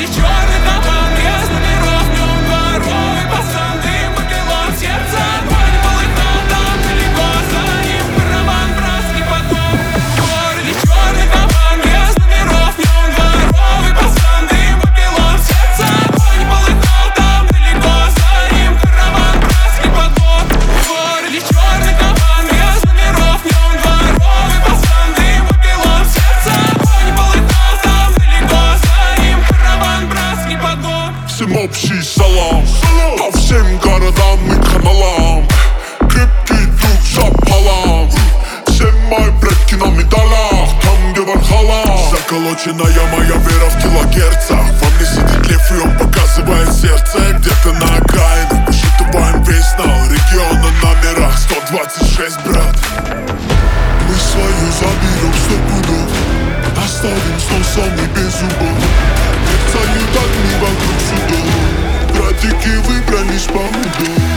городе черный туман, без номеров, в нем дворовый пацан. Дым попилом, сердце огонь полыхал там далеко, за ним караван, братский поток. В городе черный туман, без номеров, в нем дворовый пацан. Дым попилом, сердце огонь полыхал там далеко, за ним караван, братский поток. В городе черный туман, без номеров, в нем дворовый пацан. Дым попилом, сердце огонь полыхал там далеко, за ним караван, братский поток. Всем общий салам, по всем городам и каналам. Крепкий дух шапалам, все мои предки на медалях, там где Вальхалла. Заколоченная моя вера в килогерцах. Во мне сидит лев, и он показывает сердце. Где-то на окраинах высчитываем весь нал региона, номера 126, брат. Мы свою заберем 100 пудов, оставим с носом и без зубов. Мерцают огни вокруг судов, братики выбрались по уду.